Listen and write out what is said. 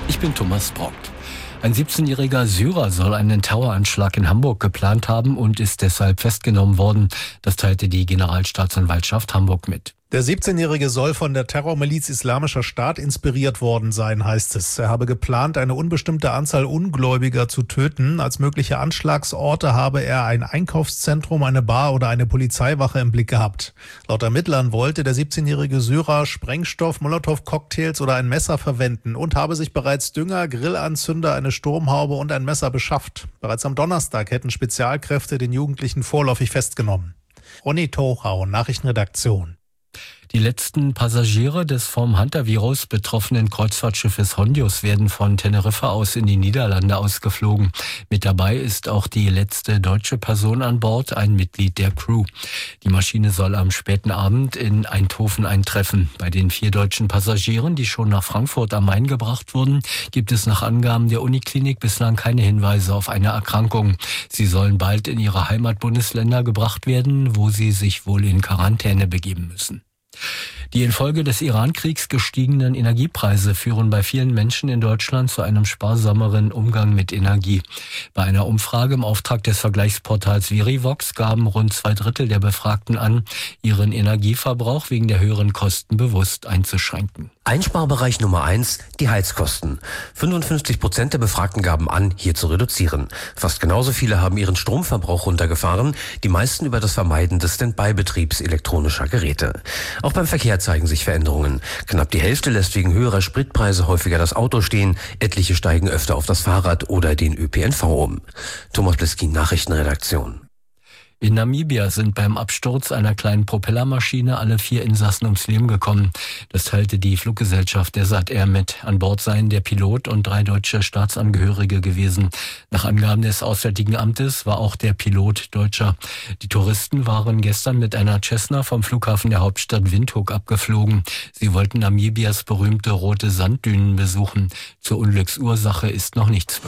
Ich bin Thomas Brockt. Ein 17-jähriger Syrer soll einen Terroranschlag in Hamburg geplant haben und ist deshalb festgenommen worden. Das teilte die Generalstaatsanwaltschaft Hamburg mit. Der 17-Jährige soll von der Terrormiliz Islamischer Staat inspiriert worden sein, heißt es. Er habe geplant, eine unbestimmte Anzahl Ungläubiger zu töten. Als mögliche Anschlagsorte habe er ein Einkaufszentrum, eine Bar oder eine Polizeiwache im Blick gehabt. Laut Ermittlern wollte der 17-jährige Syrer Sprengstoff, Molotow-Cocktails oder ein Messer verwenden und habe sich bereits Dünger, Grillanzünder, eine Sturmhaube und ein Messer beschafft. Bereits am Donnerstag hätten Spezialkräfte den Jugendlichen vorläufig festgenommen. Ronny Tochau, Nachrichtenredaktion. Die letzten Passagiere des vom Hantavirus betroffenen Kreuzfahrtschiffes Hondius werden von Teneriffa aus in die Niederlande ausgeflogen. Mit dabei ist auch die letzte deutsche Person an Bord, ein Mitglied der Crew. Die Maschine soll am späten Abend in Eindhoven eintreffen. Bei den 4 deutschen Passagieren, die schon nach Frankfurt am Main gebracht wurden, gibt es nach Angaben der Uniklinik bislang keine Hinweise auf eine Erkrankung. Sie sollen bald in ihre Heimatbundesländer gebracht werden, wo sie sich wohl in Quarantäne begeben müssen. Die infolge des Iran-Kriegs gestiegenen Energiepreise führen bei vielen Menschen in Deutschland zu einem sparsameren Umgang mit Energie. Bei einer Umfrage im Auftrag des Vergleichsportals Verivox gaben rund 2/3 der Befragten an, ihren Energieverbrauch wegen der höheren Kosten bewusst einzuschränken. Einsparbereich Nummer 1, die Heizkosten. 55% der Befragten gaben an, hier zu reduzieren. Fast genauso viele haben ihren Stromverbrauch runtergefahren, die meisten über das Vermeiden des Standby-Betriebs elektronischer Geräte. Auch beim Verkehr zeigen sich Veränderungen. Knapp die Hälfte lässt wegen höherer Spritpreise häufiger das Auto stehen, etliche steigen öfter auf das Fahrrad oder den ÖPNV um. Thomas Bliskin, Nachrichtenredaktion. In Namibia sind beim Absturz einer kleinen Propellermaschine alle 4 Insassen ums Leben gekommen. Das teilte die Fluggesellschaft Desert Air mit. An Bord seien der Pilot und 3 deutsche Staatsangehörige gewesen. Nach Angaben des Auswärtigen Amtes war auch der Pilot Deutscher. Die Touristen waren gestern mit einer Cessna vom Flughafen der Hauptstadt Windhoek abgeflogen. Sie wollten Namibias berühmte rote Sanddünen besuchen. Zur Unglücksursache ist noch nichts bekannt.